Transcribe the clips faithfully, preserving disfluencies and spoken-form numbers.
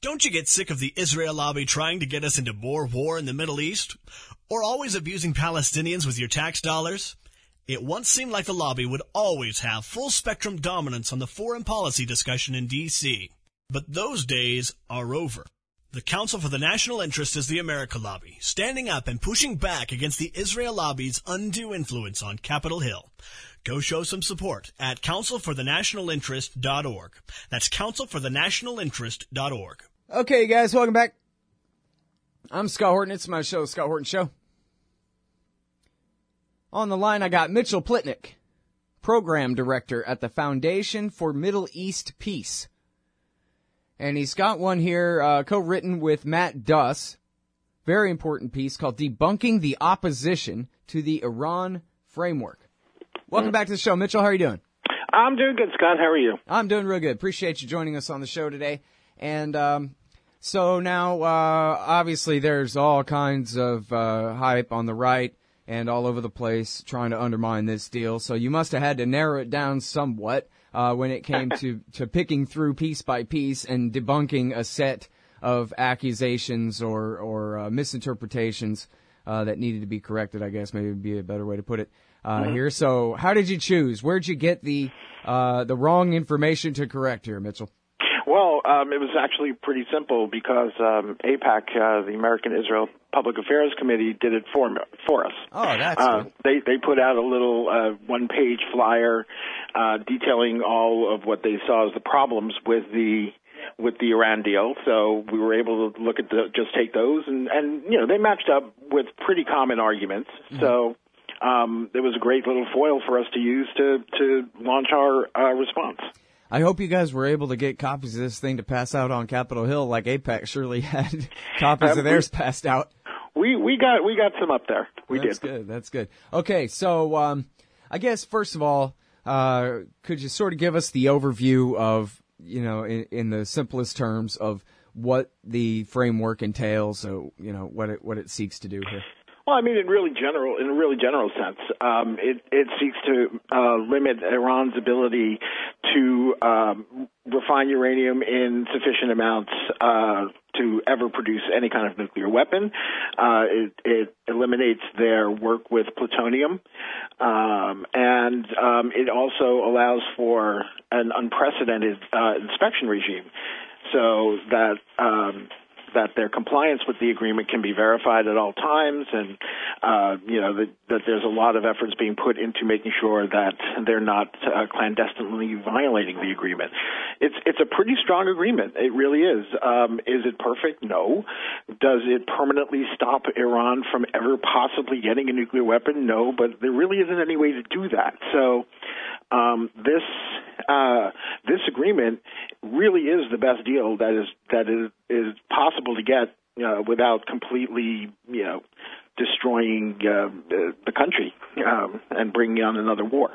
Don't you get sick of the Israel lobby trying to get us into more war in the Middle East? Or always abusing Palestinians with your tax dollars? It once seemed like the lobby would always have full-spectrum dominance on the foreign policy discussion in D C But those days are over. The Council for the National Interest is the America Lobby, standing up and pushing back against the Israel lobby's undue influence on Capitol Hill. Go show some support at council for the national interest dot org. That's council for the national interest dot org. Okay, guys, welcome back. I'm Scott Horton. It's my show, Scott Horton Show. On the line, I got Mitchell Plitnick, Program Director at the Foundation for Middle East Peace. And he's got one here, uh, co-written with Matt Duss. Very important piece called Debunking the Opposition to the Iran Framework. Welcome back to the show. Mitchell, how are you doing? I'm doing good, Scott. How are you? I'm doing real good. Appreciate you joining us on the show today. And um, so now, uh, obviously, there's all kinds of uh, hype on the right and all over the place trying to undermine this deal. So you must have had to narrow it down somewhat uh, when it came to, to picking through piece by piece and debunking a set of accusations or, or uh, misinterpretations uh, that needed to be corrected, I guess maybe would be a better way to put it. Uh, mm-hmm. Here. So how did you choose? Where'd you get the uh, the wrong information to correct here, Mitchell? Well, um, it was actually pretty simple because um, AIPAC, uh, the American Israel Public Affairs Committee, did it for for us. Oh, that's uh, good. They they put out a little uh, one-page flyer uh, detailing all of what they saw as the problems with the with the Iran deal. So we were able to look at the just take those and and you know they matched up with pretty common arguments. Mm-hmm. So. Um, it was a great little foil for us to use to, to launch our uh, response. I hope you guys were able to get copies of this thing to pass out on Capitol Hill, like AIPAC surely had copies uh, of theirs we, passed out. We we got we got some up there. We That's did. That's good. That's good. Okay, so um, I guess first of all, uh, could you sort of give us the overview of, you know, in, in the simplest terms of what the framework entails? So you know what it what it seeks to do here. Well, I mean, in really general, in a really general sense, um, it, it seeks to uh, limit Iran's ability to um, refine uranium in sufficient amounts uh, to ever produce any kind of nuclear weapon. Uh, it, it eliminates their work with plutonium, um, and um, it also allows for an unprecedented uh, inspection regime, so that. Um, that their compliance with the agreement can be verified at all times, and uh, you know that, that there's a lot of efforts being put into making sure that they're not uh, clandestinely violating the agreement. It's it's a pretty strong agreement. It really is. Um, is it perfect? No. Does it permanently stop Iran from ever possibly getting a nuclear weapon? No. But there really isn't any way to do that. So um, this uh, this agreement really is the best deal that is that is is possible to get uh, without completely, you know, destroying uh, the, the country um, and bringing on another war.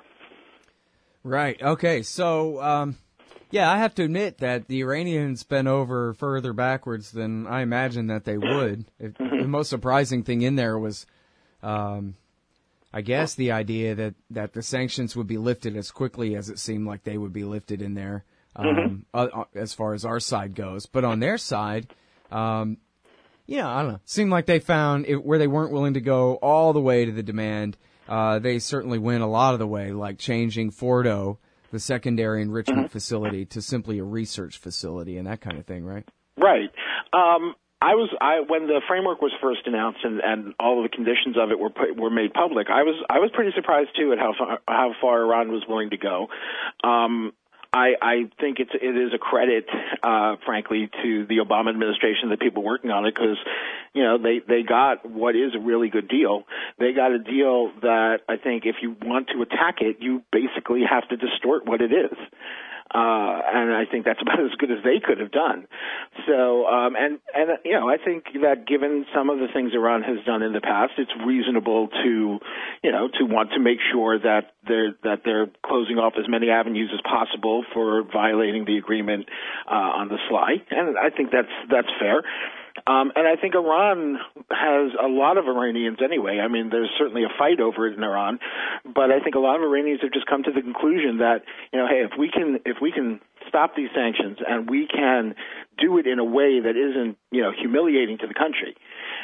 Right. Okay. So, um, yeah, I have to admit that the Iranians bent over further backwards than I imagined that they would. It, mm-hmm. The most surprising thing in there was, um, I guess, the idea that, that the sanctions would be lifted as quickly as it seemed like they would be lifted in there. Um, mm-hmm. uh, as far as our side goes. But on their side, um, yeah, I don't know. Seemed like they found it where they weren't willing to go all the way to the demand. Uh, they certainly went a lot of the way, like changing Fordo, the secondary enrichment mm-hmm. facility, to simply a research facility and that kind of thing, right? Right. Um, I was I when the framework was first announced and, and all of the conditions of it were put, were made public. I was I was pretty surprised too at how far, how far Iran was willing to go. Um, I, I think it's it is a credit, uh, frankly, to the Obama administration, the people working on it, because you know they they got what is a really good deal. They got a deal that I think if you want to attack it, you basically have to distort what it is. Uh, and I think that's about as good as they could have done. So, um, and, and, you know, I think that given some of the things Iran has done in the past, it's reasonable to, you know, to want to make sure that they're, that they're closing off as many avenues as possible for violating the agreement, uh, on the sly. And I think that's, that's fair. Um, and I think Iran has a lot of Iranians anyway. I mean, there's certainly a fight over it in Iran, but I think a lot of Iranians have just come to the conclusion that, you know, hey, if we can, if we can stop these sanctions and we can do it in a way that isn't, you know, humiliating to the country,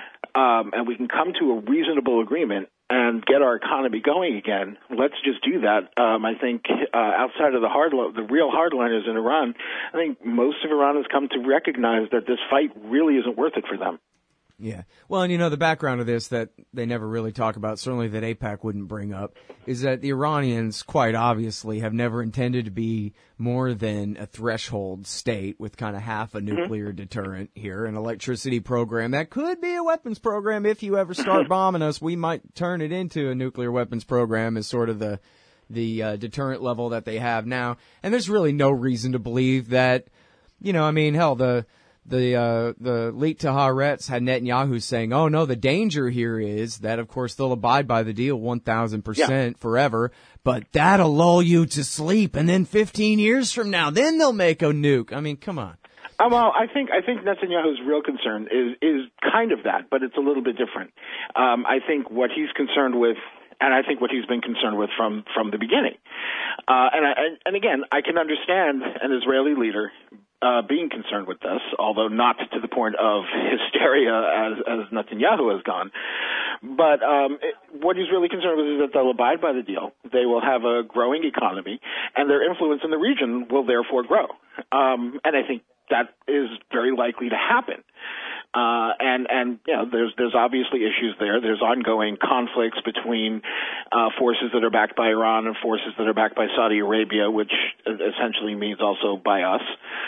um, and we can come to a reasonable agreement and get our economy going again, let's just do that. Um, I think uh, outside of the hard, the real hardliners in Iran, I think most of Iran has come to recognize that this fight really isn't worth it for them. Yeah. Well, and you know, the background of this that they never really talk about, certainly that AIPAC wouldn't bring up, is that the Iranians, quite obviously, have never intended to be more than a threshold state with kind of half a nuclear mm-hmm. deterrent here, an electricity program that could be a weapons program. If you ever start bombing us, we might turn it into a nuclear weapons program as sort of the, the uh, deterrent level that they have now. And there's really no reason to believe that, you know, I mean, hell, the, The uh, the leak to Haaretz had Netanyahu saying, oh, no, the danger here is that, of course, they'll abide by the deal one thousand percent forever, but that'll lull you to sleep, and then fifteen years from now, then they'll make a nuke. I mean, come on. Uh, well, I think I think Netanyahu's real concern is, is kind of that, but it's a little bit different. Um, I think what he's concerned with, and I think what he's been concerned with from, from the beginning. Uh, and, I, and again, I can understand an Israeli leader Uh, being concerned with this, although not to the point of hysteria as, as Netanyahu has gone. But um, it, what he's really concerned with is that they'll abide by the deal. They will have a growing economy, and their influence in the region will therefore grow. Um, and I think that is very likely to happen. Uh, and, and, you know, there's, there's obviously issues there. There's ongoing conflicts between, uh, forces that are backed by Iran and forces that are backed by Saudi Arabia, which essentially means also by us,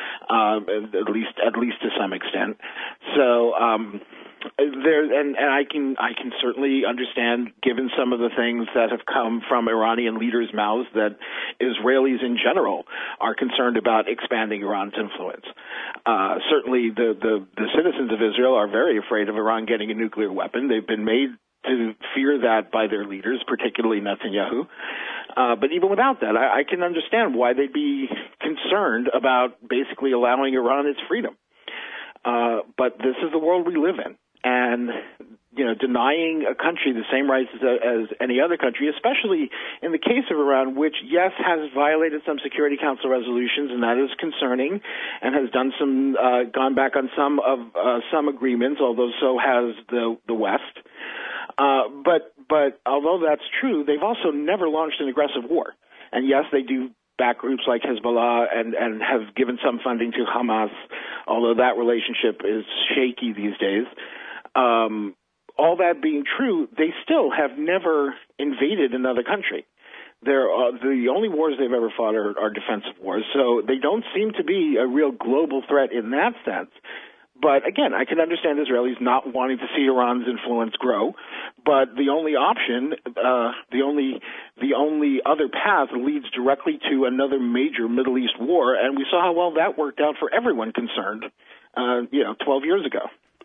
uh, at least, at least to some extent. So, um, there, and, and I can, I can certainly understand, given some of the things that have come from Iranian leaders' mouths, that Israelis in general are concerned about expanding Iran's influence. Uh, certainly the, the, the citizens of Israel are very afraid of Iran getting a nuclear weapon. They've been made to fear that by their leaders, particularly Netanyahu. Uh, but even without that, I, I can understand why they'd be concerned about basically allowing Iran its freedom. Uh, but this is the world we live in. And, you know, denying a country the same rights as, as any other country, especially in the case of Iran, which, yes, has violated some Security Council resolutions, and that is concerning, and has done some, uh, gone back on some of, uh, some agreements, although so has the, the West. Uh, but, but although that's true, they've also never launched an aggressive war. And yes, they do back groups like Hezbollah and, and have given some funding to Hamas, although that relationship is shaky these days. Um, all that being true, they still have never invaded another country. They're, uh, the only wars they've ever fought are, are defensive wars, so they don't seem to be a real global threat in that sense. But again, I can understand Israelis not wanting to see Iran's influence grow, but the only option, uh, the only, the only other path leads directly to another major Middle East war, and we saw how well that worked out for everyone concerned, uh, you know, twelve years ago.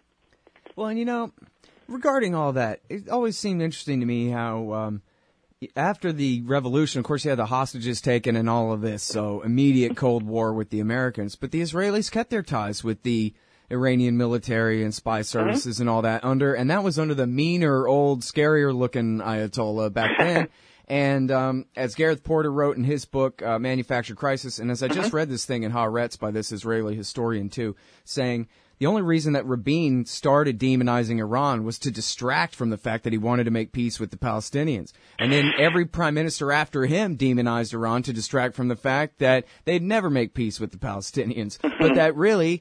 Well, and you know, regarding all that, it always seemed interesting to me how, um, after the revolution, of course, you had the hostages taken and all of this, so immediate Cold War with the Americans, but the Israelis kept their ties with the Iranian military and spy services mm-hmm. and all that under, and that was under the meaner, old, scarier-looking Ayatollah back then. And um, as Gareth Porter wrote in his book, uh, Manufactured Crisis, and as I just read this thing in Haaretz by this Israeli historian, too, saying the only reason that Rabin started demonizing Iran was to distract from the fact that he wanted to make peace with the Palestinians. And then every prime minister after him demonized Iran to distract from the fact that they'd never make peace with the Palestinians. But that really,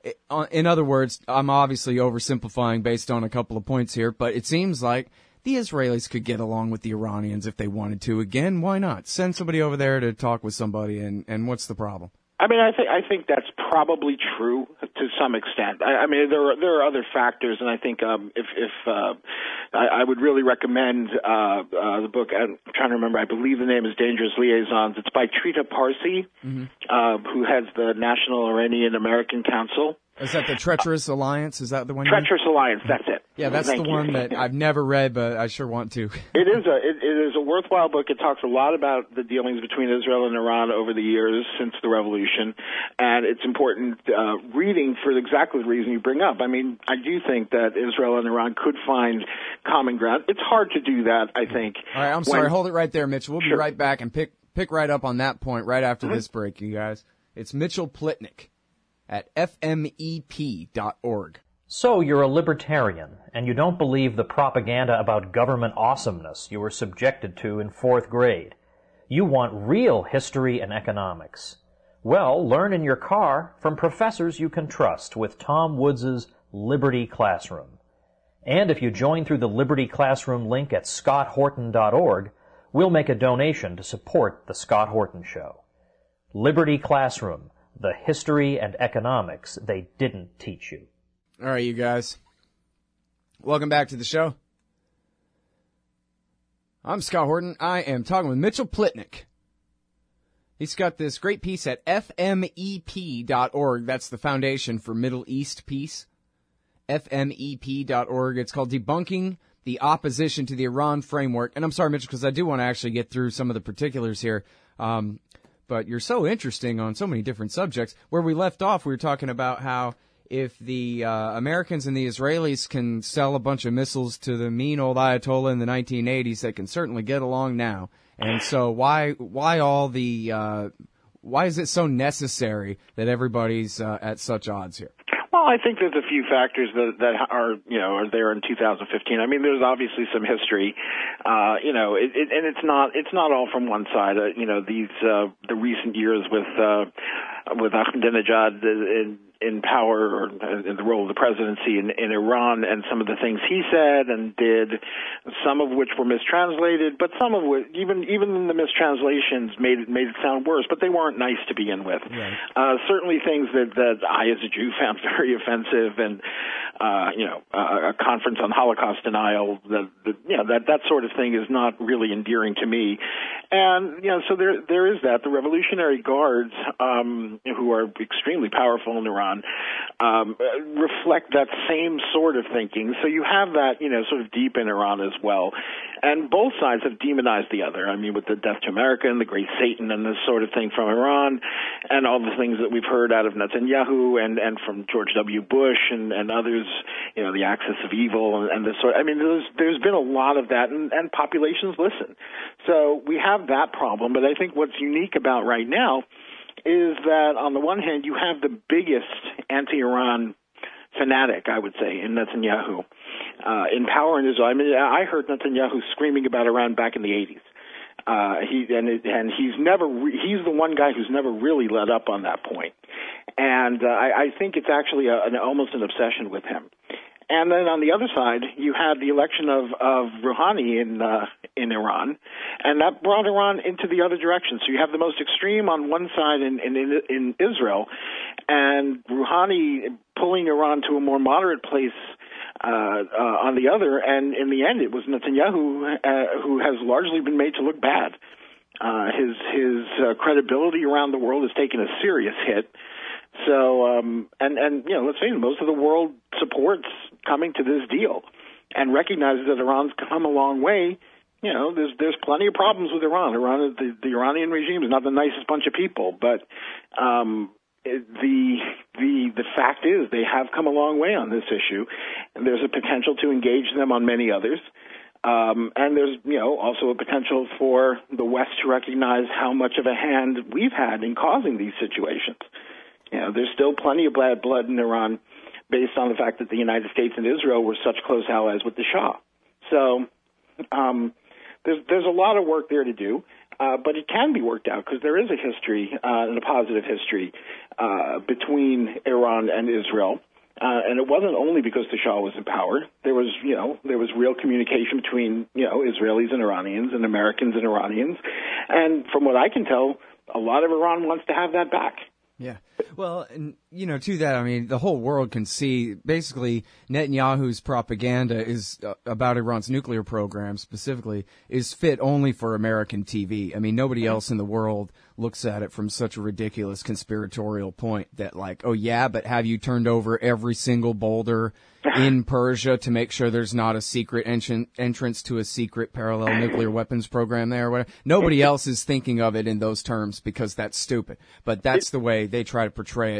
in other words, I'm obviously oversimplifying based on a couple of points here, but it seems like the Israelis could get along with the Iranians if they wanted to. Again, why not? Send somebody over there to talk with somebody, and, and what's the problem? I mean, I think I think that's probably true to some extent. I, I mean, there are there are other factors, and I think um, if if uh, I, I would really recommend uh, uh, the book. I'm trying to remember. I believe the name is Dangerous Liaisons. It's by Trita Parsi, mm-hmm. uh, who heads the National Iranian American Council. Is that the Treacherous Alliance? Is that the one? Treacherous Alliance. That's it. Yeah, that's Thank the you. one that I've never read, but I sure want to. It is a it, it is a worthwhile book. It talks a lot about the dealings between Israel and Iran over the years since the revolution, and it's important uh, reading for exactly the reason you bring up. I mean, I do think that Israel and Iran could find common ground. It's hard to do that, I think. All right, I'm when, sorry. Hold it right there, Mitch. We'll be sure. right back and pick pick right up on that point right after mm-hmm. this break, you guys. It's Mitchell Plitnick at F M E P dot org. So you're a libertarian, and you don't believe the propaganda about government awesomeness you were subjected to in fourth grade. You want real history and economics. Well, learn in your car from professors you can trust with Tom Woods' Liberty Classroom. And if you join through the Liberty Classroom link at scott horton dot org, we'll make a donation to support The Scott Horton Show. Liberty Classroom, the history and economics they didn't teach you. All right, you guys. Welcome back to the show. I'm Scott Horton. I am talking with Mitchell Plitnick. He's got this great piece at F M E P dot org. That's the Foundation for Middle East Peace. F M E P dot org. It's called Debunking the Opposition to the Iran Framework. And I'm sorry, Mitchell, because I do want to actually get through some of the particulars here. Um, but you're so interesting on so many different subjects. Where we left off, we were talking about how if the uh, Americans and the Israelis can sell a bunch of missiles to the mean old Ayatollah in the nineteen eighties, they can certainly get along now. And so why why all the uh, why is it so necessary that everybody's uh, at such odds here? Well, I think there's a few factors that that are you know are there in two thousand fifteen. I mean, there's obviously some history, uh, you know, it, it, and it's not it's not all from one side. Uh, you know, these uh, the recent years with uh, with Ahmadinejad in, in power, or in the role of the presidency in, in Iran, and some of the things he said and did, some of which were mistranslated, but some of which, even even the mistranslations made it made it sound worse. But they weren't nice to begin with. Right. Uh, certainly, things that that I, as a Jew, found very offensive, and uh, you know, uh, a conference on Holocaust denial, that you know that that sort of thing is not really endearing to me. And you know, so there there is that. The Revolutionary Guards, um, who are extremely powerful in Iran, Um, reflect that same sort of thinking. So you have that, you know, sort of deep in Iran as well. And both sides have demonized the other. I mean, with the Death to America and the Great Satan and this sort of thing from Iran, and all the things that we've heard out of Netanyahu and, and from George W. Bush and, and others, you know, the axis of evil and, and this sort. I mean, there's, there's been a lot of that, and, and populations listen. So we have that problem. But I think what's unique about right now is that on the one hand, you have the biggest anti-Iran fanatic, I would say, in Netanyahu, uh, in power in Israel. I mean, I heard Netanyahu screaming about Iran back in the eighties. Uh, he and it, and he's never re- he's the one guy who's never really let up on that point. And uh, I, I think it's actually a, an, almost an obsession with him. And then on the other side, you had the election of, of Rouhani in uh, in Iran, and that brought Iran into the other direction. So you have the most extreme on one side in, in, in Israel, and Rouhani pulling Iran to a more moderate place uh, uh, on the other. And in the end, it was Netanyahu uh, who has largely been made to look bad. Uh, his his uh, credibility around the world has taken a serious hit. So, um, and, and, you know, let's face it, most of the world supports coming to this deal and recognizes that Iran's come a long way. You know, there's there's plenty of problems with Iran. Iran, the, the Iranian regime is not the nicest bunch of people, but um, it, the the the fact is they have come a long way on this issue, and there's a potential to engage them on many others. Um, and there's, you know, also a potential for the West to recognize how much of a hand we've had in causing these situations. You know, there's still plenty of bad blood in Iran based on the fact that the United States and Israel were such close allies with the Shah. So um, there's there's a lot of work there to do, uh, but it can be worked out because there is a history uh, and a positive history uh, between Iran and Israel. Uh, and it wasn't only because the Shah was in power. There was, you know, there was real communication between, you know, Israelis and Iranians and Americans and Iranians. And from what I can tell, a lot of Iran wants to have that back. Yeah. Well, and, you know, to that, I mean, the whole world can see basically Netanyahu's propaganda is uh, about Iran's nuclear program specifically is fit only for American T V. I mean, nobody else in the world looks at it from such a ridiculous conspiratorial point that like, oh, yeah, but have you turned over every single boulder in Persia to make sure there's not a secret entran- entrance to a secret parallel nuclear weapons program there or whatever? Nobody else is thinking of it in those terms because that's stupid. But that's the way they try to portray it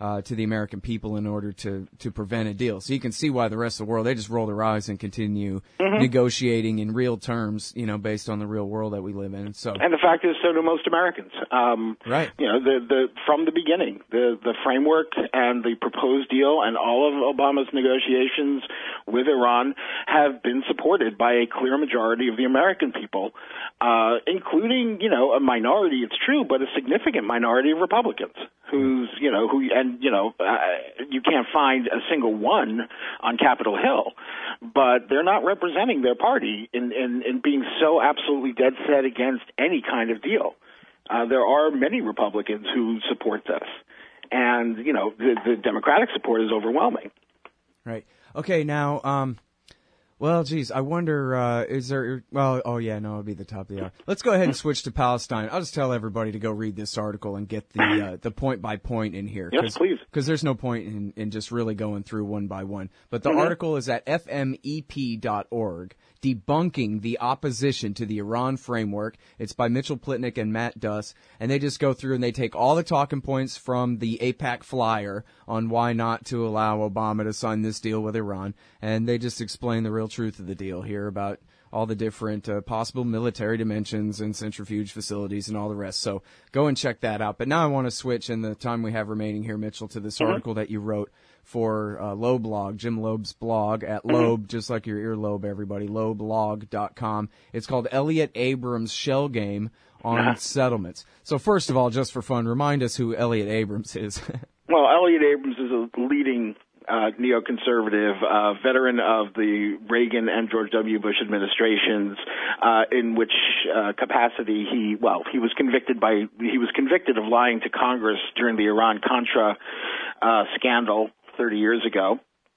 Uh, to the American people in order to, to prevent a deal. So you can see why the rest of the world, they just roll their eyes and continue mm-hmm. negotiating in real terms, you know, based on the real world that we live in. So, and the fact is, so do most Americans. Um, right. You know, the, the, from the beginning, the, the framework and the proposed deal and all of Obama's negotiations with Iran have been supported by a clear majority of the American people, uh, including, you know, a minority, it's true, but a significant minority of Republicans who's, you know, who, and you know, uh, you can't find a single one on Capitol Hill, but they're not representing their party in, in, in being so absolutely dead set against any kind of deal. Uh, there are many Republicans who support this, and, you know, the, the Democratic support is overwhelming. Right. Okay, now, um, well, geez, I wonder, uh, is there, well, oh yeah, no, it'll be the top of the hour. Let's go ahead and switch to Palestine. I'll just tell everybody to go read this article and get the, uh, the point by point in here. Yes, please. Because there's no point in, in just really going through one by one. But the mm-hmm. article is at F M E P dot org, debunking the opposition to the Iran framework. It's by Mitchell Plitnick and Matt Duss. And they just go through and they take all the talking points from the AIPAC flyer on why not to allow Obama to sign this deal with Iran. And they just explain the real truth of the deal here about all the different uh, possible military dimensions and centrifuge facilities and all the rest. So go and check that out. But now I want to switch in the time we have remaining here, Mitchell, to this mm-hmm. article that you wrote for uh, Loblog, Jim Loeb's blog at mm-hmm. Loeb, just like your earlobe, everybody, loblog dot com. It's called Elliot Abrams' Shell Game on uh-huh. Settlements. So first of all, just for fun, remind us who Elliot Abrams is. Well, Elliot Abrams is a leading Uh, neoconservative, uh, veteran of the Reagan and George W. Bush administrations, uh, in which uh, capacity he, well, he was convicted by, he was convicted of lying to Congress during the Iran-Contra uh, scandal thirty years ago.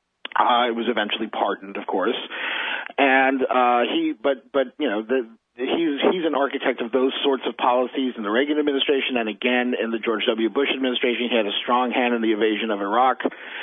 Uh, it was eventually pardoned, of course, and uh, he, but, but you know, the. He's he's an architect of those sorts of policies in the Reagan administration, and again in the George W. Bush administration. He had a strong hand in the invasion of Iraq,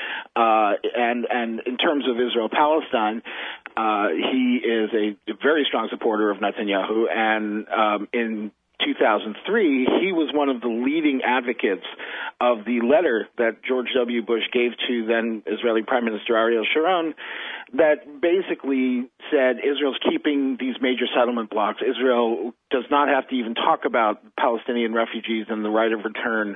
uh, and and in terms of Israel-Palestine, uh, he is a very strong supporter of Netanyahu. And um, in two thousand three, he was one of the leading advocates of the letter that George W. Bush gave to then Israeli Prime Minister Ariel Sharon, that basically said Israel's keeping these major settlement blocks. Israel does not have to even talk about Palestinian refugees and the right of return,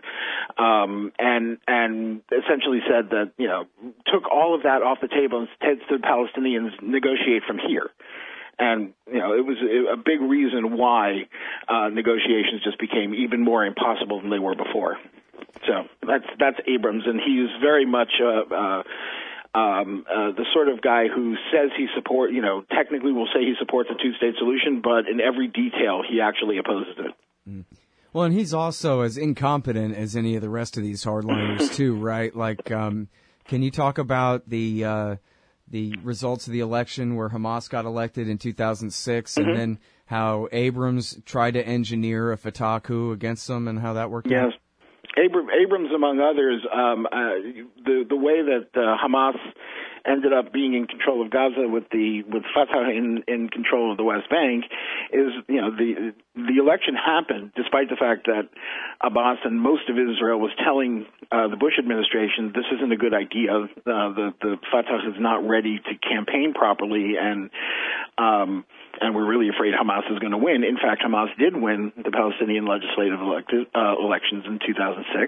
um, and and essentially said that, you know, took all of that off the table and said to the Palestinians, negotiate from here. And, you know, it was a big reason why uh, negotiations just became even more impossible than they were before. So that's that's Abrams, and he's very much uh, uh, um, uh, the sort of guy who says he support, you know, technically will say he supports a two-state solution, but in every detail he actually opposes it. Mm. Well, and he's also as incompetent as any of the rest of these hardliners too, right? Like, um, can you talk about the uh, the results of the election where Hamas got elected in two thousand six, mm-hmm. and then how Abrams tried to engineer a Fatah coup against them, and how that worked yes. out? Abram, Abrams, among others, um, uh, the the way that uh, Hamas ended up being in control of Gaza with the with Fatah in, in control of the West Bank is, you know, the the election happened despite the fact that Abbas and most of Israel was telling uh, the Bush administration this isn't a good idea. Uh, the the Fatah is not ready to campaign properly, and um, and we're really afraid Hamas is going to win. In fact, Hamas did win the Palestinian legislative elected, uh, elections in two thousand six,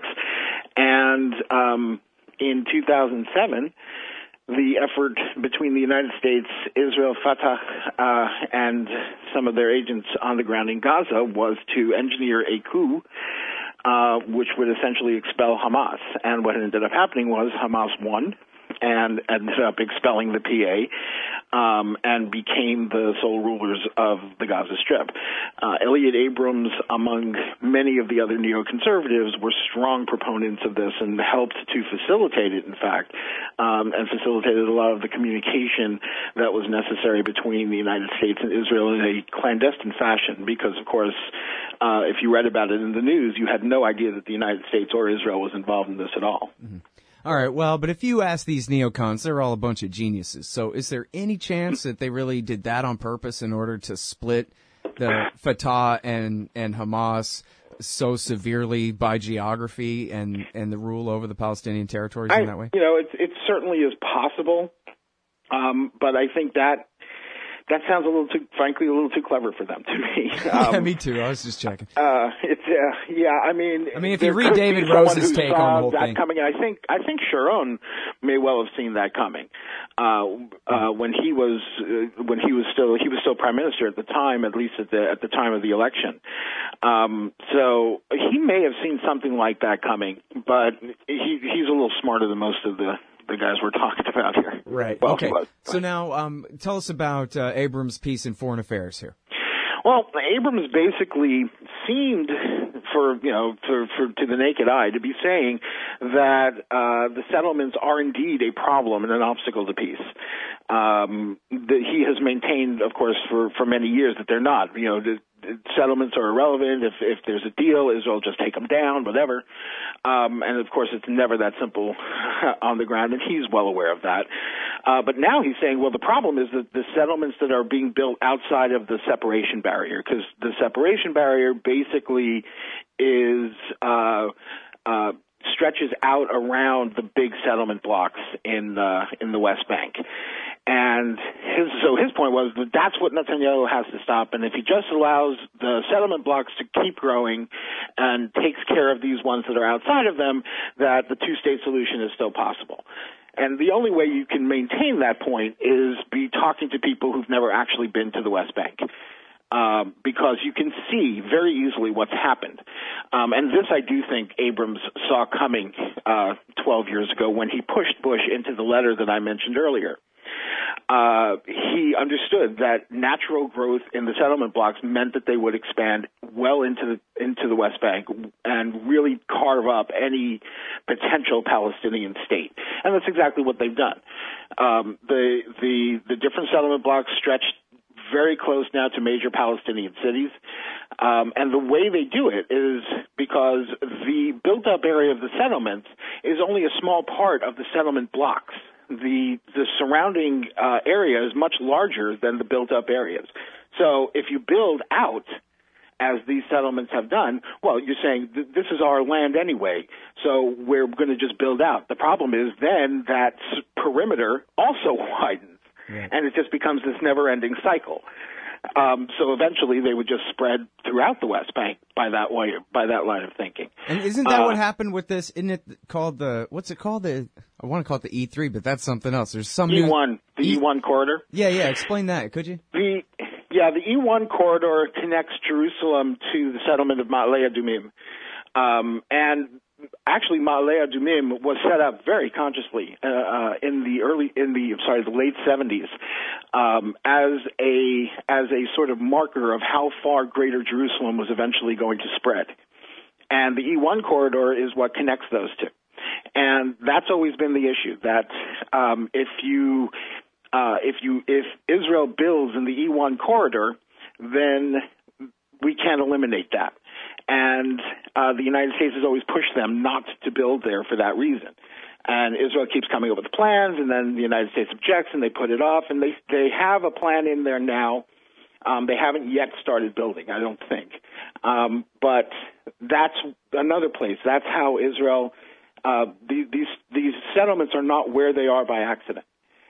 and um, in two thousand seven. The effort between the United States, Israel, Fatah, uh, and some of their agents on the ground in Gaza was to engineer a coup, uh, which would essentially expel Hamas. And what ended up happening was Hamas won and ended up expelling the P A um, and became the sole rulers of the Gaza Strip. Uh, Elliot Abrams, among many of the other neoconservatives, were strong proponents of this and helped to facilitate it, in fact, um, and facilitated a lot of the communication that was necessary between the United States and Israel in a clandestine fashion because, of course, uh, if you read about it in the news, you had no idea that the United States or Israel was involved in this at all. Mm-hmm. All right, well, but if you ask these neocons, they're all a bunch of geniuses. So is there any chance that they really did that on purpose in order to split the Fatah and, and Hamas so severely by geography and, and the rule over the Palestinian territories I, in that way? You know, it, it certainly is possible, um, but I think that that sounds a little too, frankly, a little too clever for them to me. Um, yeah, me too. I was just checking. Uh, it's uh, yeah. I mean, I mean, if you read David Rose's take on the whole that thing, coming, I think I think Sharon may well have seen that coming uh, uh, when he was uh, when he was still he was still prime minister at the time, at least at the at the time of the election. Um, so he may have seen something like that coming, but he he's a little smarter than most of the. the guys we're talking about here. Right. Well, okay. but, so now, um, tell us about uh, Abrams' piece in Foreign Affairs here. Well, Abrams basically seemed, for you know, for, for to the naked eye, to be saying that uh, the settlements are indeed a problem and an obstacle to peace. Um, that he has maintained, of course, for, for many years that they're not. You know, the, the settlements are irrelevant. If if there's a deal, Israel will just take them down, whatever. Um, and of course, it's never that simple on the ground, and he's well aware of that. Uh, but now he's saying, well, the problem is that the settlements that are being built outside of the separation barrier, because the separation barrier basically is uh, uh, stretches out around the big settlement blocks in uh, in the West Bank. And his, so his point was that that's what Netanyahu has to stop. And if he just allows the settlement blocks to keep growing and takes care of these ones that are outside of them, that the two-state solution is still possible. And the only way you can maintain that point is be talking to people who've never actually been to the West Bank. Um, because you can see very easily what's happened. Um, and this I do think Abrams saw coming uh, twelve years ago when he pushed Bush into the letter that I mentioned earlier. Uh, he understood that natural growth in the settlement blocks meant that they would expand well into the, into the West Bank and really carve up any potential Palestinian state. And that's exactly what they've done. Um, the, the, the different settlement blocks stretched very close now to major Palestinian cities. Um, and the way they do it is because the built-up area of the settlements is only a small part of the settlement blocks. The the surrounding uh, area is much larger than the built-up areas. So if you build out, as these settlements have done, well, you're saying th- this is our land anyway, so we're going to just build out. The problem is then that s- perimeter also widens, yeah. And it just becomes this never-ending cycle. Um, so eventually they would just spread throughout the West Bank by that way, by that line of thinking. And isn't that uh, what happened with this? Isn't it called the, what's it called? The, I want to call it the E three, but that's something else. There's some E one, new, the E, E one corridor. Yeah, yeah. Explain that, could you? The yeah, the E one corridor connects Jerusalem to the settlement of Ma'ale Adumim, um, and actually Ma'ale Adumim was set up very consciously uh, uh, in the early, in the sorry, the late seventies, um, as a as a sort of marker of how far Greater Jerusalem was eventually going to spread, and the E one corridor is what connects those two. And that's always been the issue, that um, if you uh, if you if Israel builds in the E one corridor, then we can't eliminate that. And uh, the United States has always pushed them not to build there for that reason. And Israel keeps coming up with plans, and then the United States objects, and they put it off. And they they have a plan in there now. Um, they haven't yet started building, I don't think. Um, but that's another place. That's how Israel. Uh, these, these these settlements are not where they are by accident.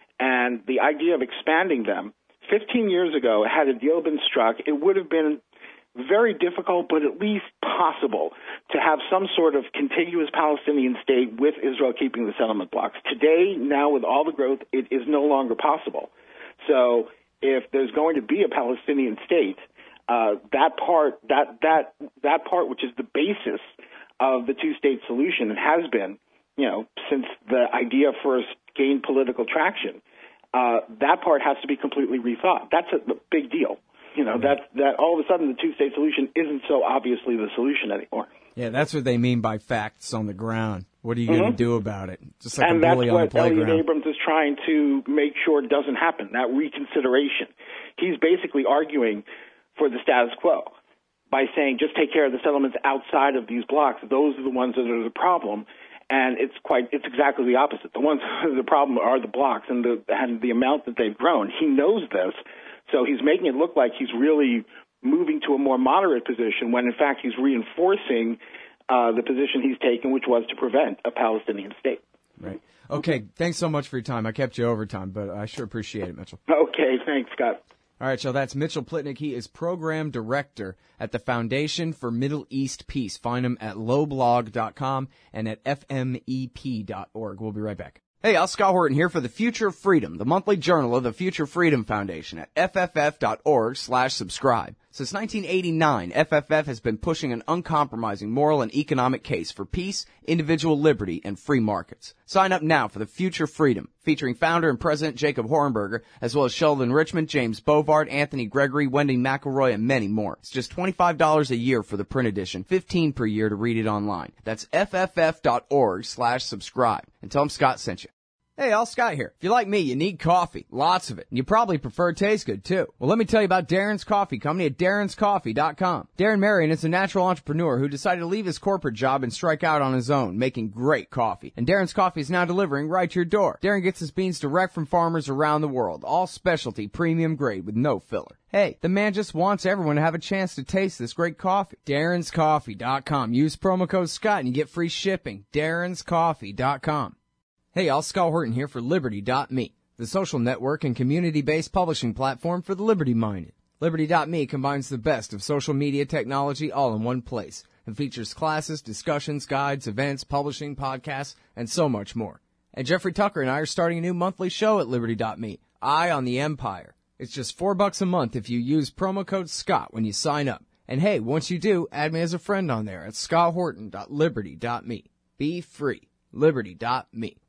And the idea of expanding them, fifteen years ago, had a deal been struck, it would have been very difficult, but at least possible, to have some sort of contiguous Palestinian state with Israel keeping the settlement blocks. Today, now with all the growth, it is no longer possible. So if there's going to be a Palestinian state, uh, that part, that that that part, which is the basis of the two-state solution, and has been, you know, since the idea first gained political traction, uh, that part has to be completely rethought. That's a big deal. You know, that that all of a sudden the two-state solution isn't so obviously the solution anymore. Yeah, that's what they mean by facts on the ground. What are you mm-hmm. going to do about it? Just like and a bully on the that's what playground. Elliot Abrams is trying to make sure doesn't happen, that reconsideration. He's basically arguing for the status quo by saying just take care of the settlements outside of these blocks. Those are the ones that are the problem. And it's quite, it's exactly the opposite. The ones that are the problem are the blocks and the, and the amount that they've grown. He knows this, so he's making it look like he's really moving to a more moderate position when, in fact, he's reinforcing uh, the position he's taken, which was to prevent a Palestinian state. Right. Okay, thanks so much for your time. I kept you overtime, but I sure appreciate it, Mitchell. Okay, thanks, Scott. All right, so that's Mitchell Plitnick. He is Program Director at the Foundation for Middle East Peace. Find him at loblog dot com and at f m e p dot org. We'll be right back. Hey, Al Scott Horton here for the Future of Freedom, the monthly journal of the Future Freedom Foundation at f f f dot org slash subscribe. Since nineteen eighty-nine, F F F has been pushing an uncompromising moral and economic case for peace, individual liberty, and free markets. Sign up now for the Future Freedom, featuring founder and president Jacob Hornberger, as well as Sheldon Richmond, James Bovard, Anthony Gregory, Wendy McElroy, and many more. It's just twenty-five dollars a year for the print edition, fifteen dollars per year to read it online. That's f f f dot org slash subscribe. And tell them Scott sent you. Hey, Al Scott here. If you're like me, you need coffee. Lots of it. And you probably prefer it tastes good, too. Well, let me tell you about Darren's Coffee Company at darrens coffee dot com. Darren Marion is a natural entrepreneur who decided to leave his corporate job and strike out on his own, making great coffee. And Darren's Coffee is now delivering right to your door. Darren gets his beans direct from farmers around the world, all specialty, premium grade with no filler. Hey, the man just wants everyone to have a chance to taste this great coffee. darrens coffee dot com. Use promo code Scott and you get free shipping. darrens coffee dot com. Hey, Al Scott Horton here for Liberty dot me, the social network and community-based publishing platform for the liberty-minded. Liberty dot me combines the best of social media technology all in one place and features classes, discussions, guides, events, publishing, podcasts, and so much more. And Jeffrey Tucker and I are starting a new monthly show at Liberty dot me, Eye on the Empire. It's just four bucks a month if you use promo code Scott when you sign up. And hey, once you do, add me as a friend on there at scott horton dot liberty dot me. Be free. Liberty dot me.